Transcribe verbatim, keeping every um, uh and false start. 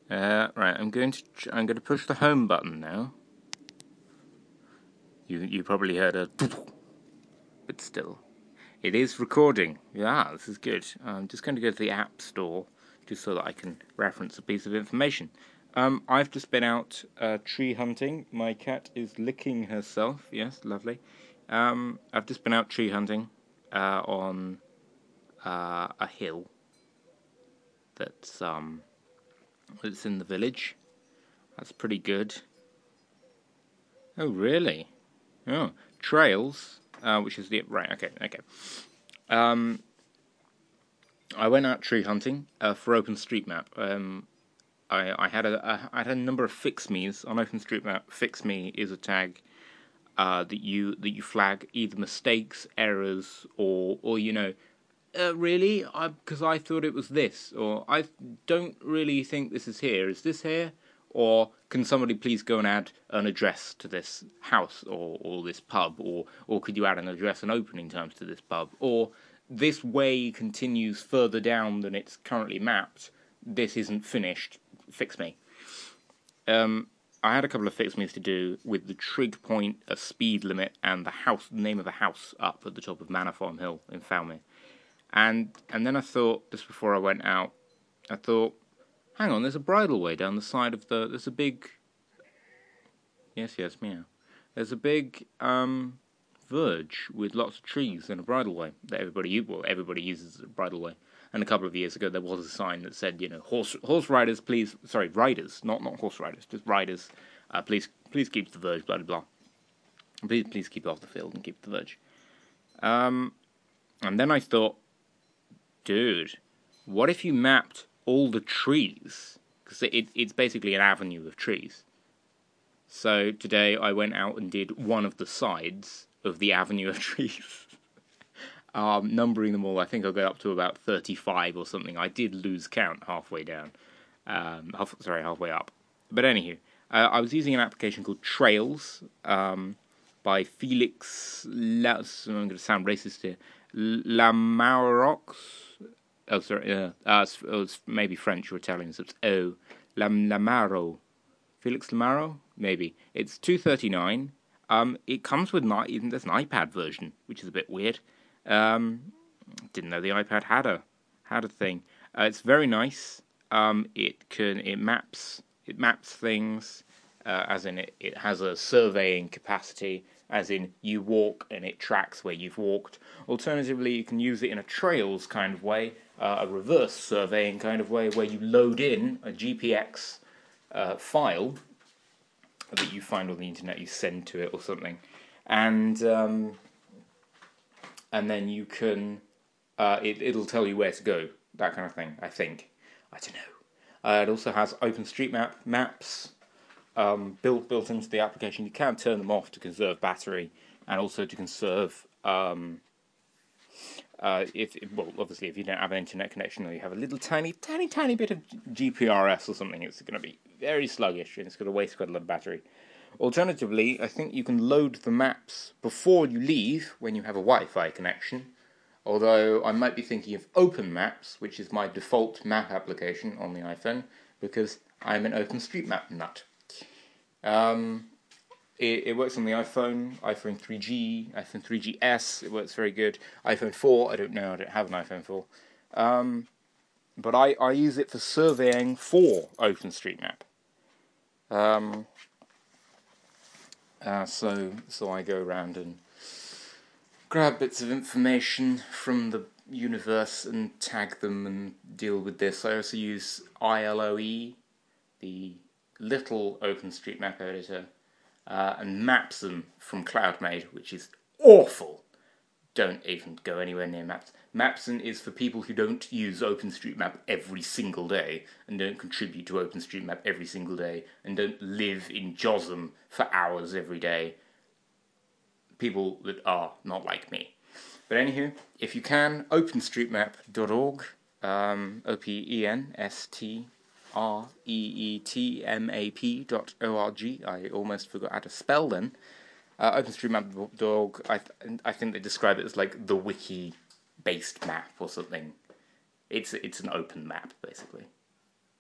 Uh, right, I'm going to ch- I'm going to push the home button now. You you probably heard a, but still, it is recording. Yeah, this is good. I'm just going to go to the App Store just so that I can reference a piece of information. Um, I've just been out uh, tree hunting. My cat is licking herself. Yes, lovely. Um, I've just been out tree hunting uh, on uh, a hill that's um that's in the village. That's pretty good. Oh, really? Oh, trails, uh, which is the right. Okay, okay. Um, I went out tree hunting uh, for OpenStreetMap. Um, I, I had a, a I had a number of fix me's on OpenStreetMap. Fix me is a tag uh, that you that you flag either mistakes, errors, or or you know, uh, really, because I, I thought it was this, or I don't really think this is here. Is this here? Or can somebody please go and add an address to this house or, or this pub? Or or could you add an address and opening times to this pub? Or this way continues further down than it's currently mapped. This isn't finished. Fix me. Um, I had a couple of fix me's to do with the trig point, a speed limit, and the house the name of the house up at the top of Manor Farm Hill in Falmere. And and then I thought, just before I went out, I thought, hang on, there's a bridleway down the side of the. There's a big. Yes, yes, meow. There's a big um, verge with lots of trees and a bridleway that everybody well everybody uses as a bridleway. And a couple of years ago, there was a sign that said, you know, horse horse riders, please. Sorry, riders, not not horse riders, just riders. Uh, please please keep the verge, blah blah blah. Please please keep off the field and keep the verge. Um, and then I thought, dude, what if you mapped all the trees? Because it, it's basically an avenue of trees. So today I went out and did one of the sides of the avenue of trees. um, numbering them all, I think I got up to about thirty-five or something. I did lose count halfway down. Um, half, sorry, halfway up. But anywho, uh, I was using an application called Trails um, by Felix, La- I'm going to sound racist here, Lamarox. Oh, sorry, uh, uh, it's, oh, it's maybe French or Italian, so it's O. Lam Lamaro. Felix Lamaro? Maybe. It's two thirty-nine. Um, it comes with, not even there's an iPad version, which is a bit weird. Um, didn't know the iPad had a had a thing. Uh, it's very nice. Um, it can it maps it maps things, uh, as in it, it has a surveying capacity, as in you walk and it tracks where you've walked. Alternatively, you can use it in a trails kind of way, uh, a reverse surveying kind of way, where you load in a G P X uh, file that you find on the internet, you send to it or something, and um, and then you can uh, it it'll tell you where to go, that kind of thing. I think I don't know. Uh, it also has OpenStreetMap maps um, built built into the application. You can turn them off to conserve battery and also to conserve. Um, uh, if well, obviously, if you don't have an internet connection or you have a little tiny, tiny, tiny bit of G P R S or something, it's going to be very sluggish and it's going to waste quite a lot of battery. Alternatively, I think you can load the maps before you leave when you have a Wi-Fi connection. Although I might be thinking of Open Maps, which is my default map application on the iPhone, because I'm an OpenStreetMap nut. Um, it, it works on the iPhone, iPhone three G, iPhone three G S, it works very good. iPhone four, I don't know, I don't have an iPhone four. Um, but I, I use it for surveying for OpenStreetMap. Um, uh, so so I go around and grab bits of information from the universe and tag them and deal with this. I also use I L O E, the little OpenStreetMap editor, uh, and Mapson from CloudMade, which is awful. Don't even go anywhere near Maps. Mapson is for people who don't use OpenStreetMap every single day and don't contribute to OpenStreetMap every single day and don't live in JOSM for hours every day. People that are not like me. But anywho, if you can, openstreetmap dot org, um, O P E N S T R E E T M A P dot O R G. I almost forgot how to spell then. Uh, openstreetmap dot org, I, th- I think they describe it as like the wiki-based map or something. It's, it's an open map, basically.